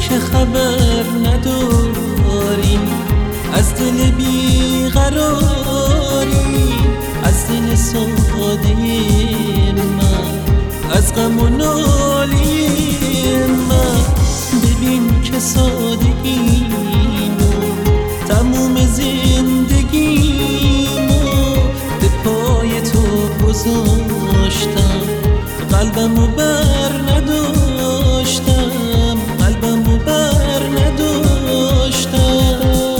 که خبر نداری از دل بیقراری، از دل ساده من، از غم و نالی من. ببین که سادگیمو تموم زندگیمو به پای تو گذاشتم، قلبمو بر نداشتم، قلبمو بر نداشتم.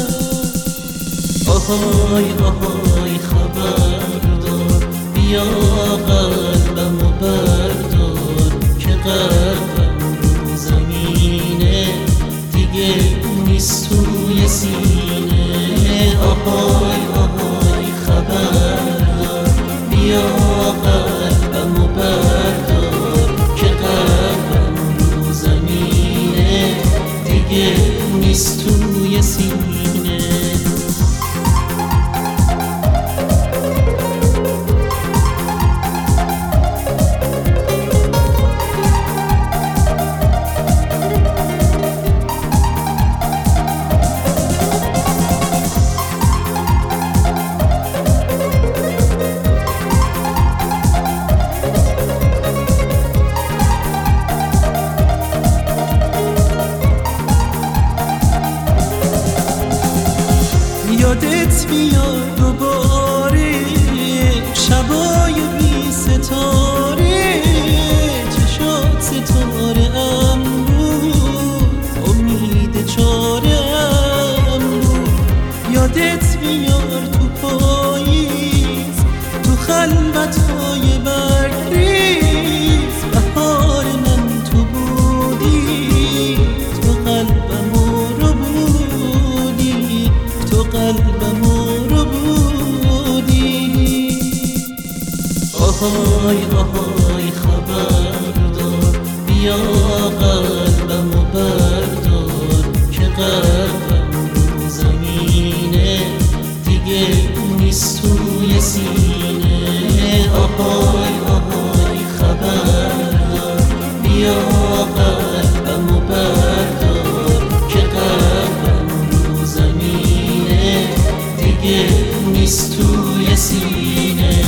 آهای آهای خبردار، بیا قلبمو بردار که قلبم رو زمینه دیگه نیست توی سینه. آهای آهای خبردار، بیا قلبمو بردار که قلبم رو زمینه دیگه نیست توی سینه. یادت میاد دوباره شبای بی ستاره، چشات ستاره ام بود، امید چاره ام بود. یادت میاد تو پاییز، تو خلوت‌های برگریز، بهار من تو بودی، تو قلبمو رو بودی، تو قلبمو رو بودی. آهای آهای خبردار، بیا قلبمو بردار که قلبم رو زمینه دیگه نیست توی سینه. آهای آهای خبردار، بیا قلبمو بردار که قلبم رو زمینه دیگه نیست توی سینه.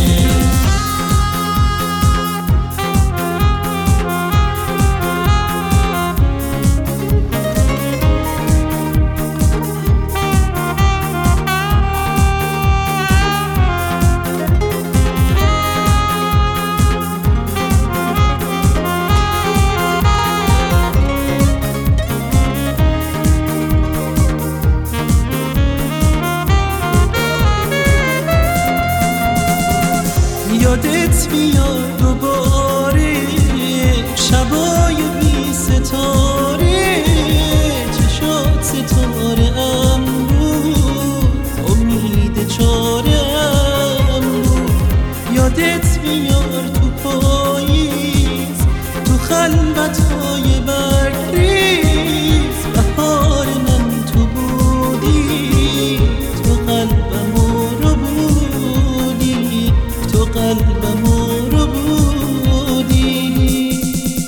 یادت میاد دوباره شبای بی ستاره، چشات ستاره ام بود، امید چاره ام بود. یادت میاد تو پاییز، تو خلوت‌های برگریز، بهار من تو بودی، تو قلبمو رو بودی، تو قلبمو رو بودی.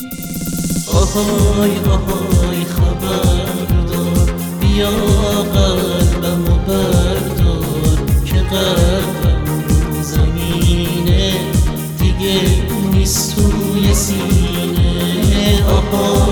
آهای آهای خبردار، بیا قلبمو بردار که قلبم رو زمینه دیگه نیست توی سینه. آهای